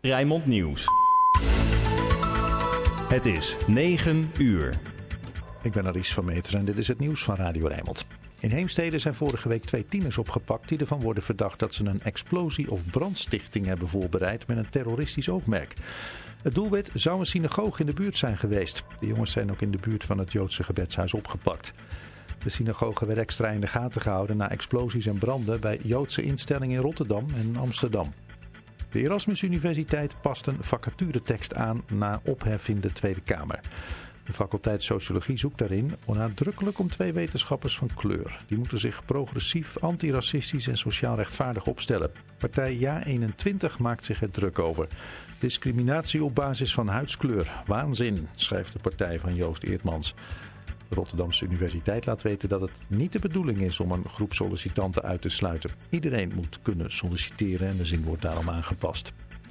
Rijnmond Nieuws. Het is 9 uur. Ik ben Aris van Meteren en dit is het nieuws van Radio Rijnmond. In Heemstede zijn vorige week 2 tieners opgepakt die ervan worden verdacht dat ze een explosie of brandstichting hebben voorbereid met een terroristisch oogmerk. Het doelwit zou een synagoge in de buurt zijn geweest. De jongens zijn ook in de buurt van het Joodse gebedshuis opgepakt. De synagoge werd extra in de gaten gehouden na explosies en branden bij Joodse instellingen in Rotterdam en Amsterdam. De Erasmus Universiteit past een vacaturetekst aan na ophef in de Tweede Kamer. De faculteit Sociologie zoekt daarin nadrukkelijk om 2 wetenschappers van kleur. Die moeten zich progressief, antiracistisch en sociaal rechtvaardig opstellen. Partij Ja21 maakt zich er druk over. Discriminatie op basis van huidskleur. Waanzin, schrijft de partij van Joost Eertmans. De Rotterdamse Universiteit laat weten dat het niet de bedoeling is om een groep sollicitanten uit te sluiten. Iedereen moet kunnen solliciteren en de zin wordt daarom aangepast.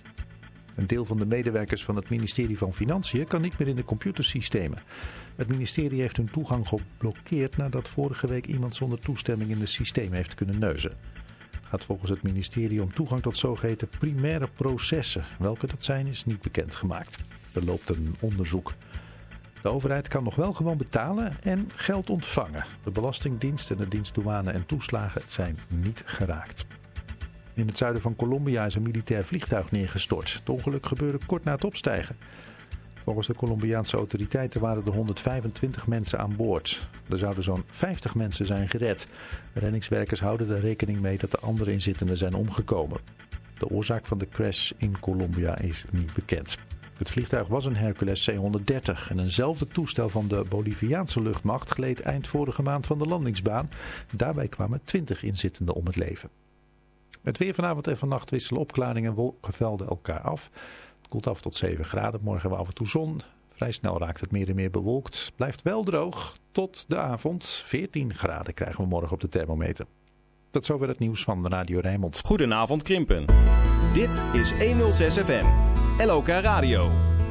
Een deel van de medewerkers van het ministerie van Financiën kan niet meer in de computersystemen. Het ministerie heeft hun toegang geblokkeerd nadat vorige week iemand zonder toestemming in het systeem heeft kunnen neuzen. Het gaat volgens het ministerie om toegang tot zogeheten primaire processen. Welke dat zijn is niet bekendgemaakt. Er loopt een onderzoek. De overheid kan nog wel gewoon betalen en geld ontvangen. De Belastingdienst en de dienst douane en toeslagen zijn niet geraakt. In het zuiden van Colombia is een militair vliegtuig neergestort. Het ongeluk gebeurde kort na het opstijgen. Volgens de Colombiaanse autoriteiten waren er 125 mensen aan boord. Er zouden zo'n 50 mensen zijn gered. De reddingswerkers houden er rekening mee dat de andere inzittenden zijn omgekomen. De oorzaak van de crash in Colombia is niet bekend. Het vliegtuig was een Hercules C-130 en eenzelfde toestel van de Boliviaanse luchtmacht gleed eind vorige maand van de landingsbaan. Daarbij kwamen 20 inzittenden om het leven. Het weer vanavond en vannacht wisselen opklaringen en wolkenvelden elkaar af. Het koelt af tot 7 graden. Morgen hebben we af en toe zon. Vrij snel raakt het meer en meer bewolkt. Blijft wel droog tot de avond. 14 graden krijgen we morgen op de thermometer. Tot zover het nieuws van Radio Rijnmond. Goedenavond Krimpen. Dit is 106 FM. LOK Radio.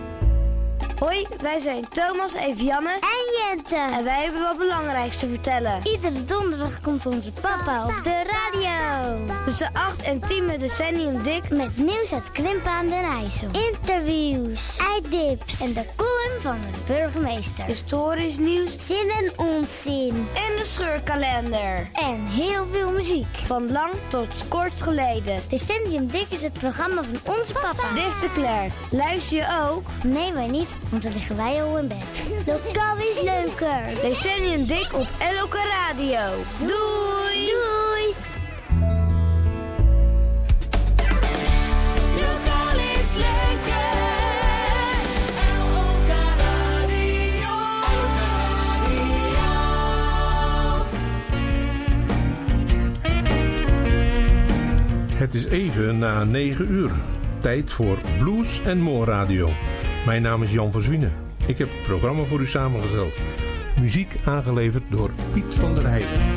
Hoi, wij zijn Thomas, Evianne en Jente. En wij hebben wat belangrijks te vertellen. Iedere donderdag komt onze papa op de radio. Tussen 8 en 10 met Decennium Dik. Met nieuws uit Krimpen aan den IJssel. Interviews, eiddips en de column van de burgemeester. Historisch nieuws, zin en onzin. En de scheurkalender. En heel veel muziek. Van lang tot kort geleden. Decennium Dik is het programma van onze papa. Dichter Claire, luister je ook? Nee, wij niet. Want dan liggen wij al in bed. Lokaal is leuker. Decennium Dik op LOK Radio. Doei! Doei! Lokaal is leuker. LOK Radio. Het is even na 9 uur. Tijd voor Blues en More Radio. Mijn naam is Jan van Zwienen. Ik heb het programma voor u samengesteld. Muziek aangeleverd door Piet van der Heijden.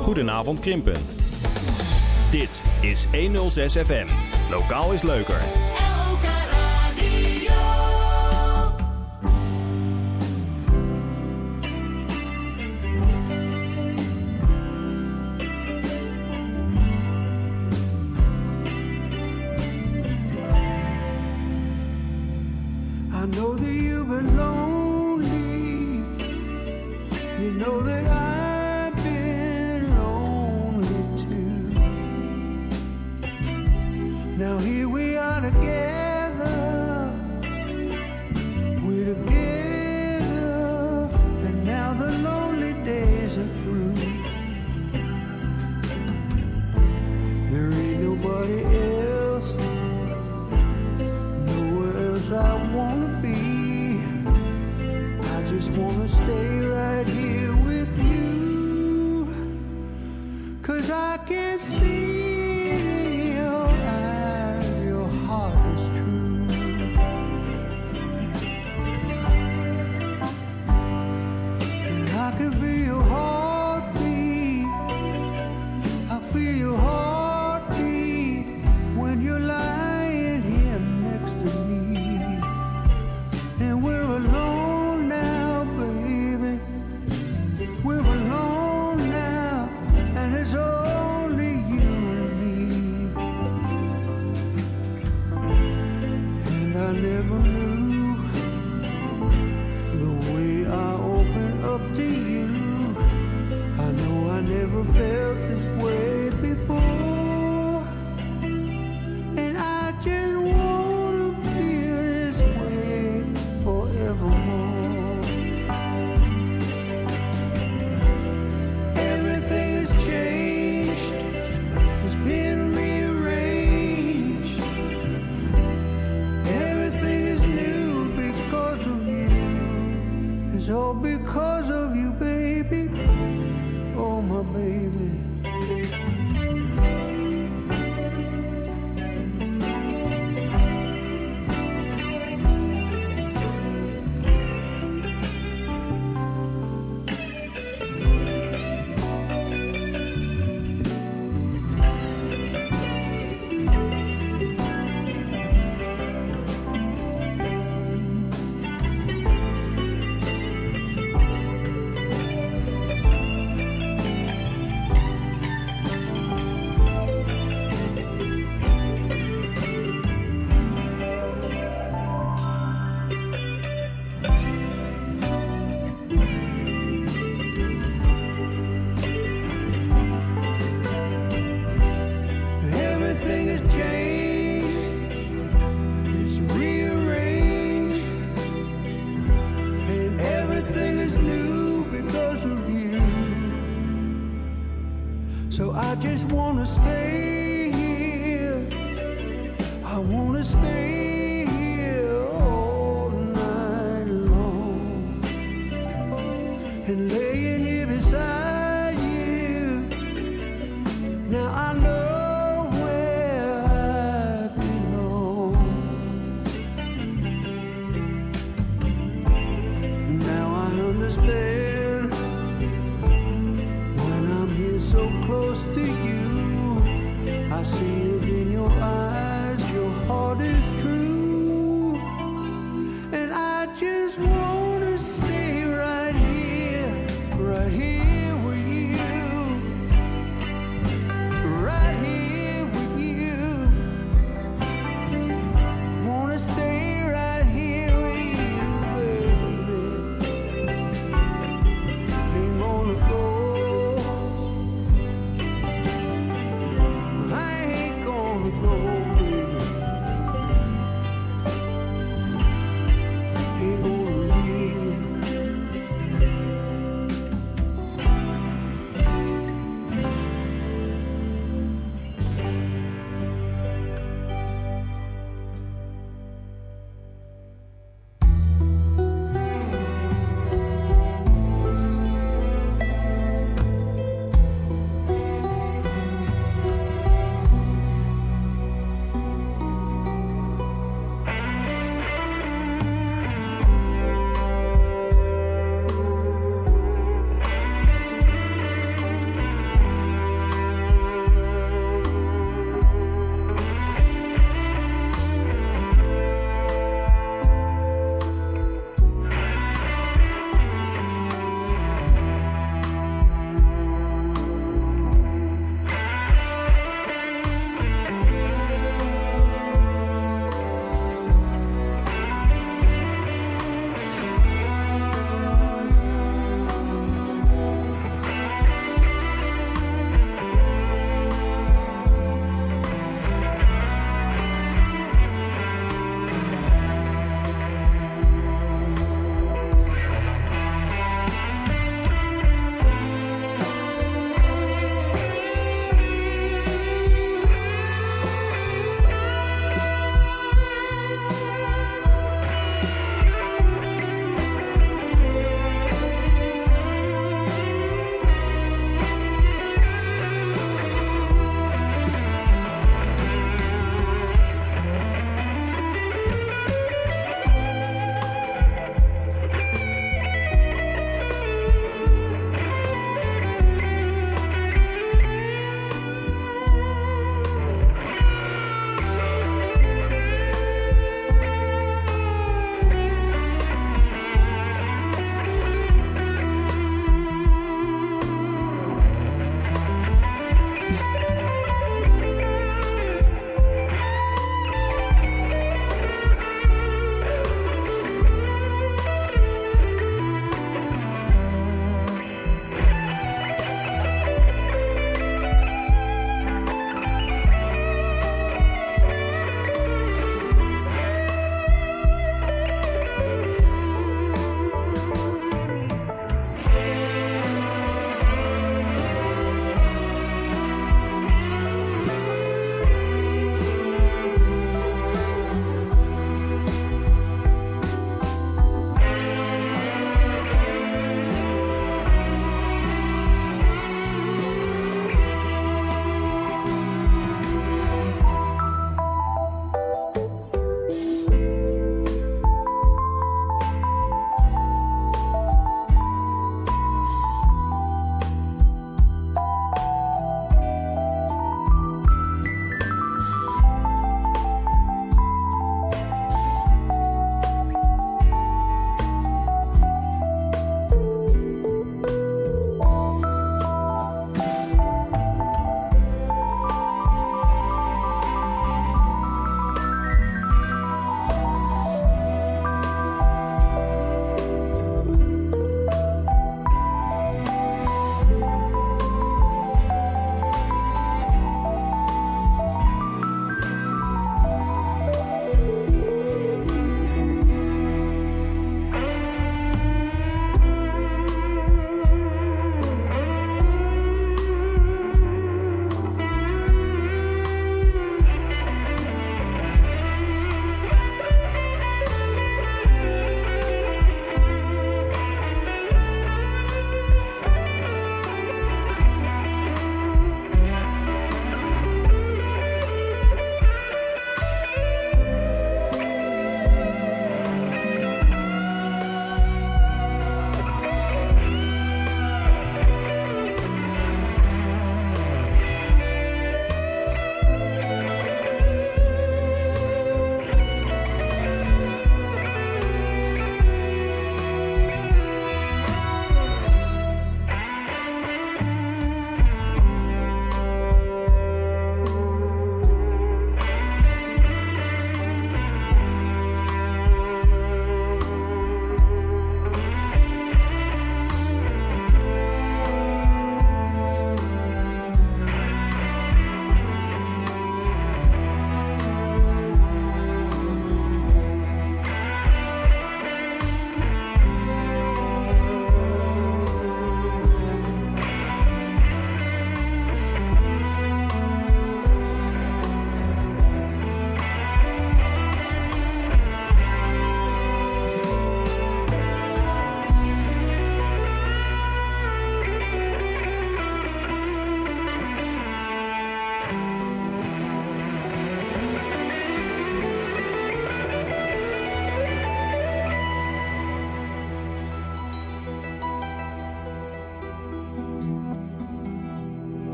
Goedenavond Krimpen. Dit is 106 FM. Lokaal is leuker. I know that you've been lonely. You know that I've been lonely too. Now here we are together. We're together. And now the lonely days are through. There ain't nobody else. Nowhere else I wanna be. I just wanna stay right here with you. 'Cause I can see in your eyes your heart is true. And I can feel your heartbeat. I feel your heartbeat when you're lying here next to me. And we're alone now, baby. We're alone now, and it's only you and me. And I never knew the way I opened up to you. I know I never felt this way before. And I just wanna feel this way forevermore. Everything has changed. It's been rearranged. Everything is new because of you. It's all because of you, baby. Oh, my baby. Everything has changed. It's rearranged. And everything is new because of you. So I just wanna stay here. I wanna stay here all night long. And laying here beside you. Now I know where I belong. Now I understand when I'm here so close to you. I see it in your eyes, your heart is true. And I just wanna stay right here with you. Right here with you. Wanna stay right here with you, baby. Ain't gonna go. I ain't gonna go, baby. Ain't gonna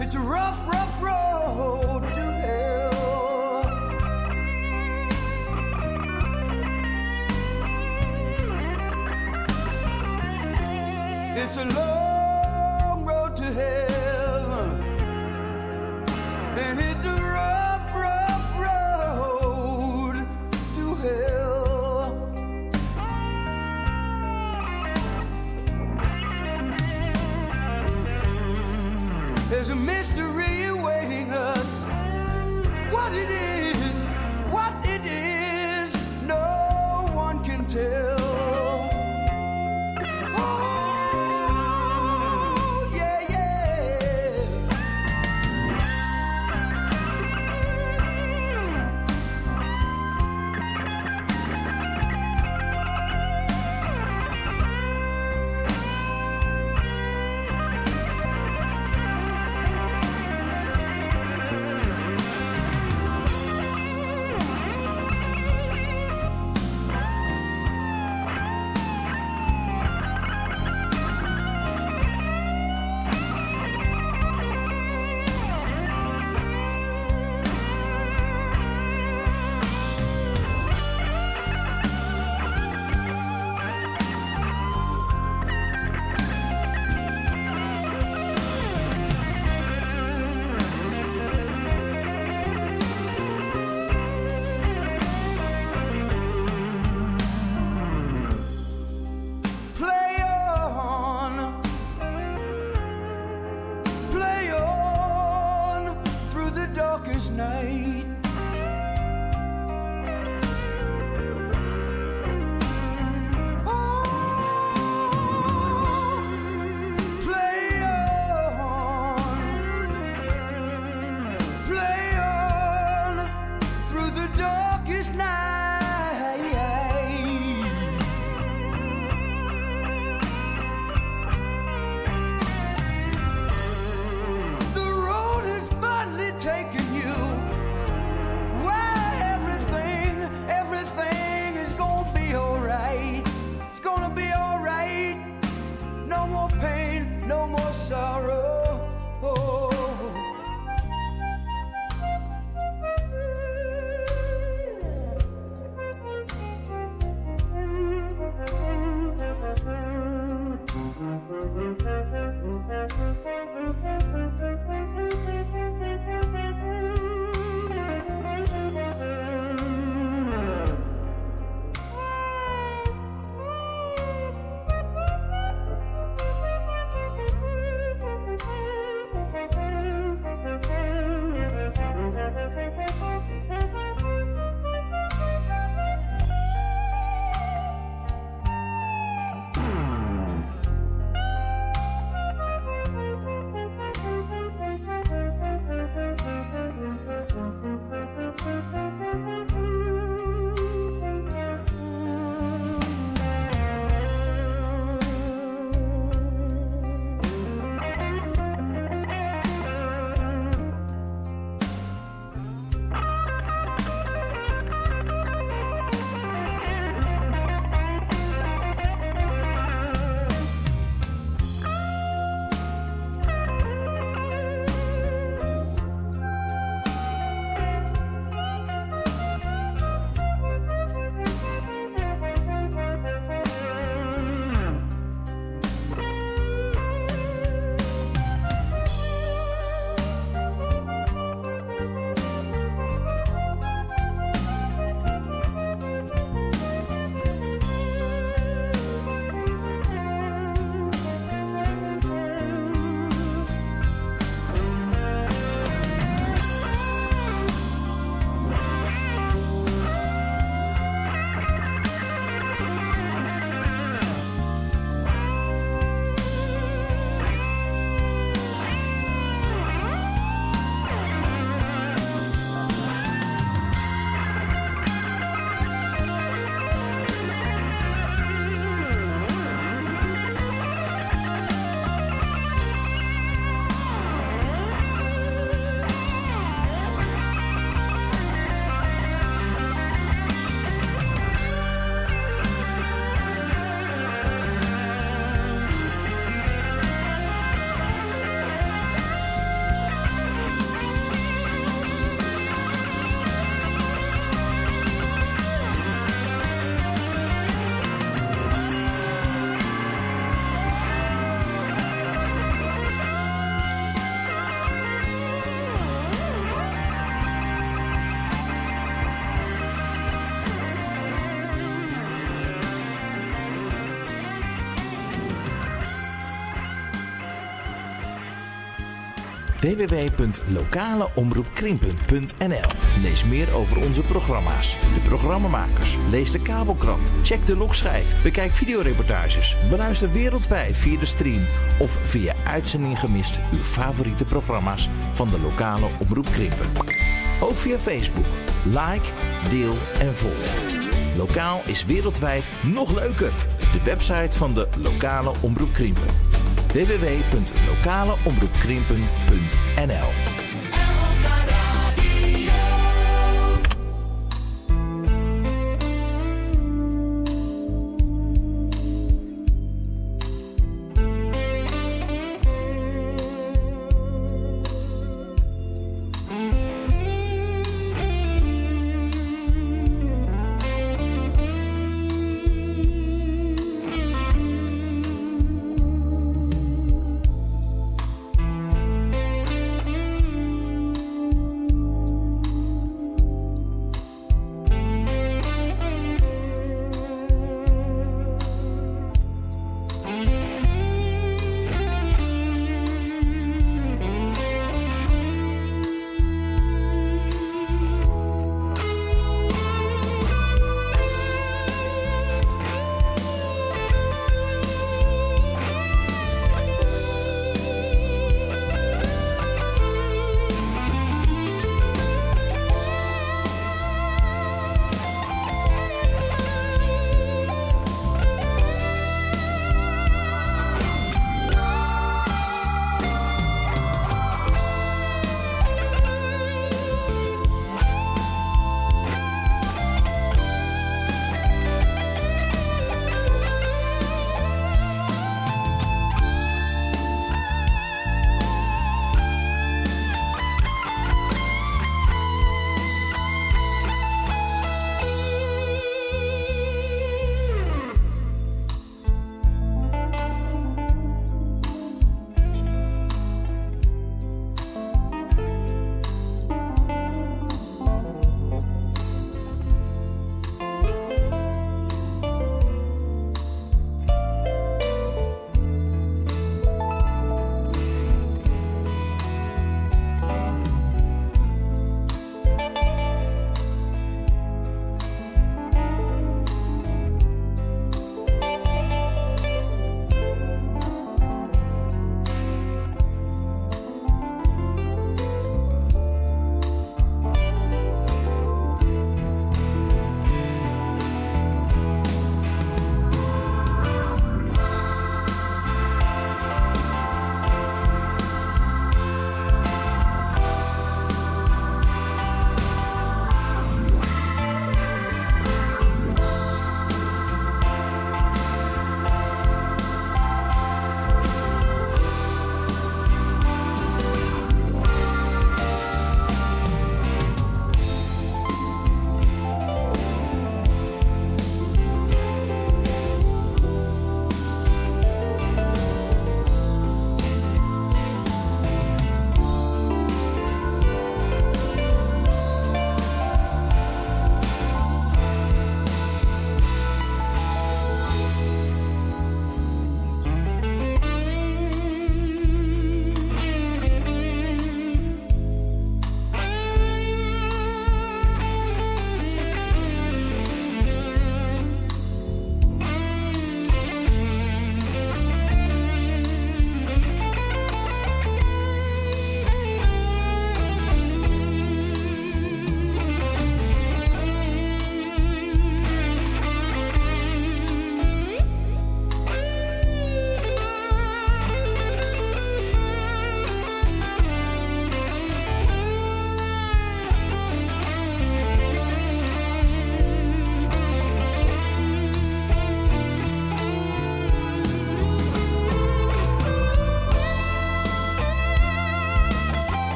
It's a rough, rough road to hell. It's a long road to heaven, and it's a rough, rough road to hell. There's a mystery awaiting us. What it is, no one can tell. www.lokaleomroepkrimpen.nl. Lees meer over onze programma's, de programmamakers, lees de kabelkrant, check de logschijf, bekijk videoreportages, beluister wereldwijd via de stream of via uitzending gemist uw favoriete programma's van de lokale Omroep Krimpen. Ook via Facebook. Like, deel en volg. Lokaal is wereldwijd nog leuker. De website van de lokale Omroep Krimpen. www.lokaleomroepkrimpen.nl.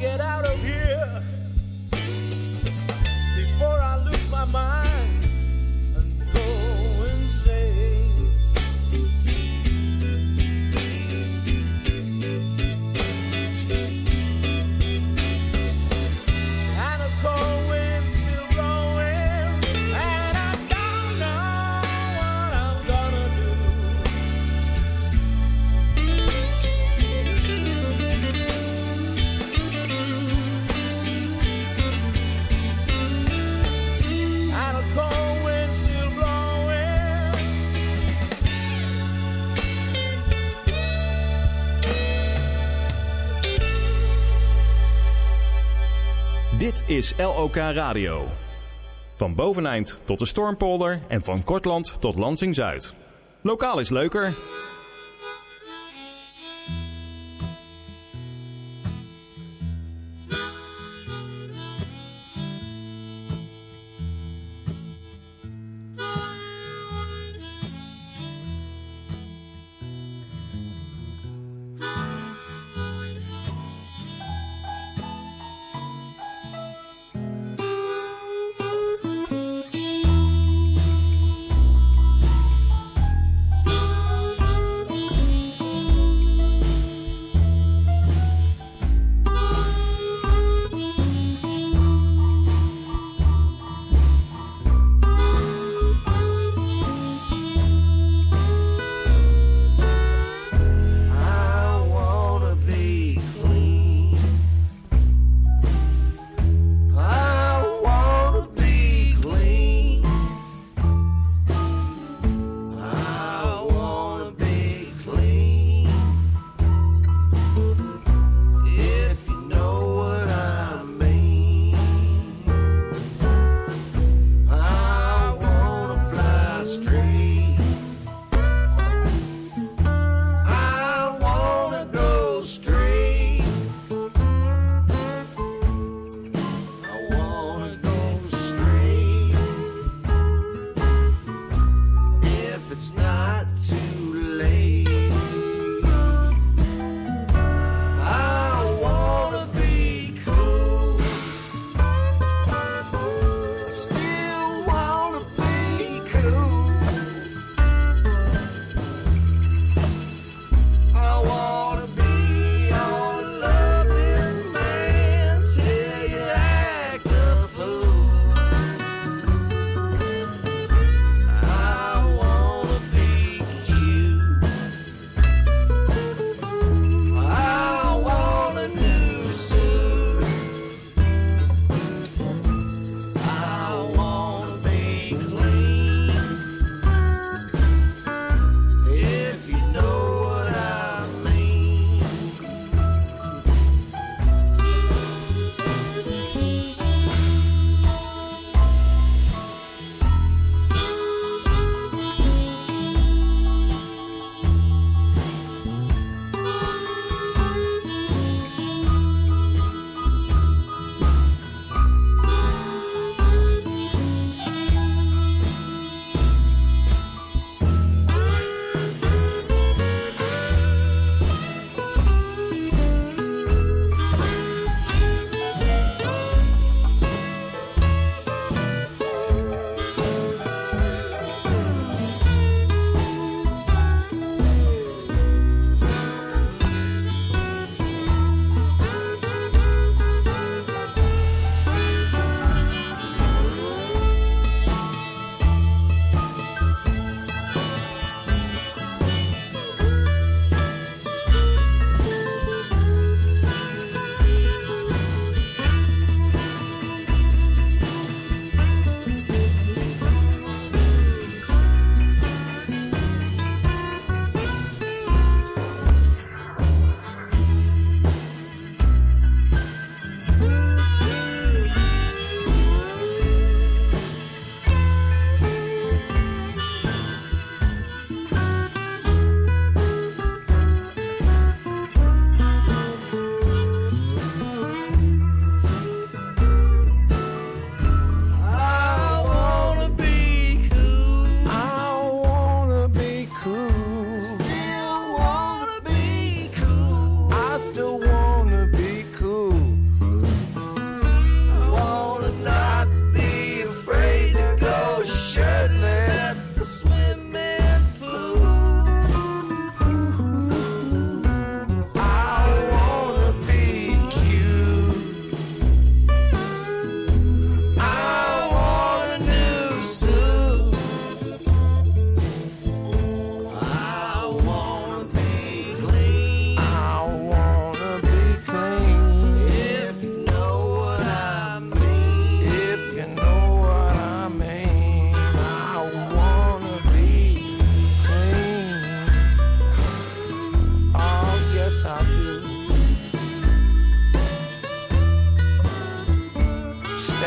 get out of here before I lose my mind and go insane. And a cold wind still blowing, and I don't know what I'm gonna do. And a cold wind still blowing. Dit is LOK Radio. Van Boveneind tot de Stormpolder en van Kortland tot Lansing-Zuid. Lokaal is leuker.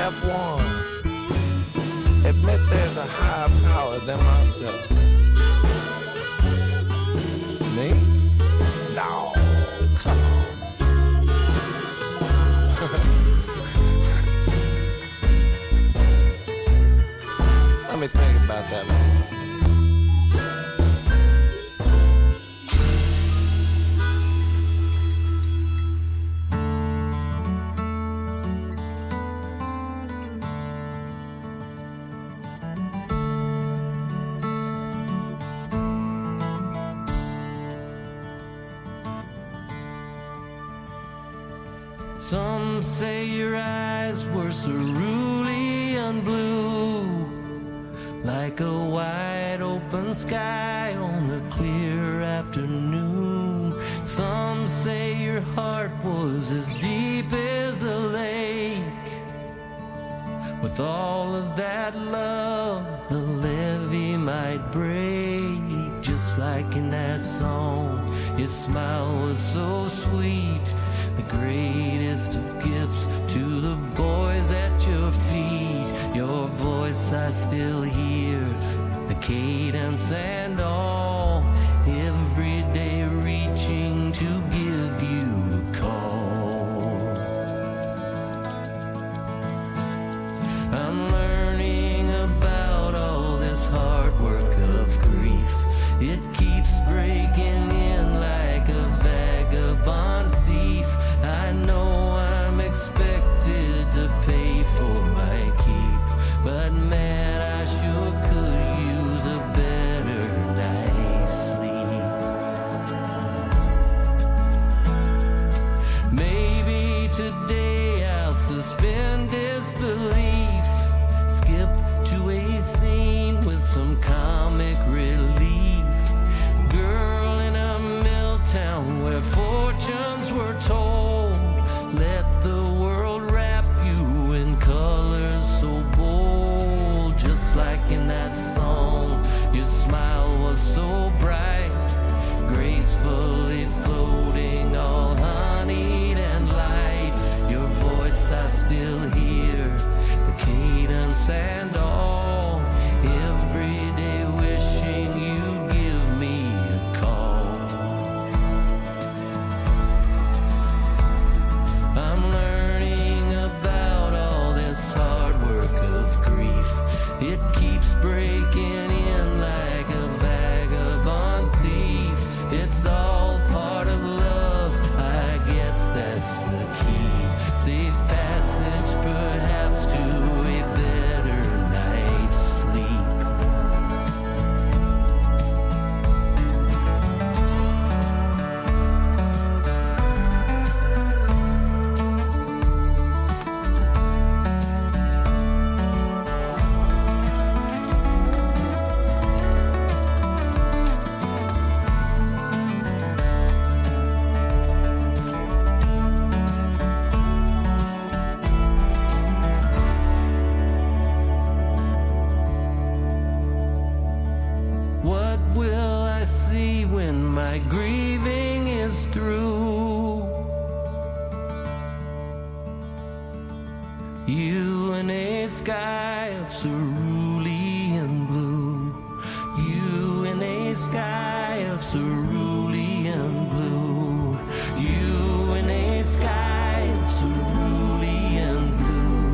step one. Admit there's a higher power than myself. Me? No, come on. Let me think about that, man. Some say your eyes were cerulean blue, like a wide open sky on a clear afternoon. Some say your heart was as deep as a lake. With all of that love, the levee might break. Just like in that song, your smile was so sweet, the greatest of gifts to the boys at your feet. Your voice I still hear, the cadence and all, every day reaching to give you a call. I'm learning about all this hard work of grief. It keeps breaking in like a vagabond thief. I know I'm expected to pay for my keep, but man, I sure could use a better night's sleep. Maybe today I'll suspend disbelief, skip to a scene with some comic relief. Girl in a mill town where fortunes were told, let the world wrap you in colors so bold. Just like in that song, your smile was so bright, gracefully floating, all honeyed and light. Your voice I still hear, the cadence and all, every day wishing you'd give me a call. I'm learning about all this hard work of grief. It keeps breaking in like a vagabond thief. It's all part of love, I guess that's the key. Safe passage perhaps to a better night's sleep. What will I see when my grieving is through? You in a sky of cerulean blue. You in a sky of cerulean blue. You in a sky of cerulean blue.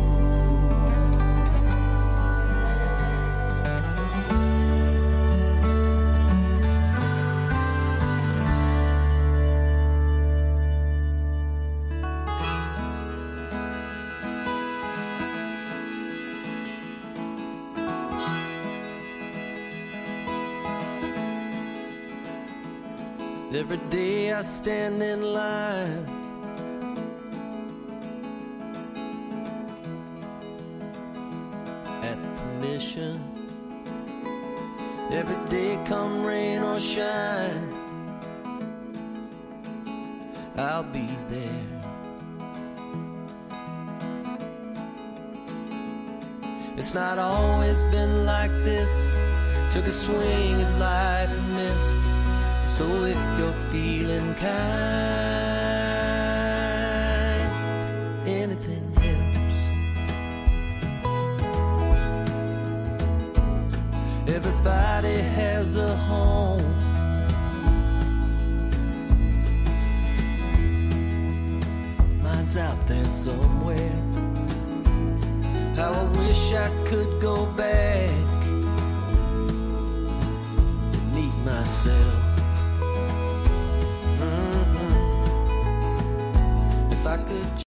Every day I stand in line, at the mission. Every day come rain or shine, I'll be there. It's not always been like this. Took a swing at life and missed. So if you're feeling kind, anything helps. has a home. Mine's out there somewhere. How I wish I could go back and meet myself. If I could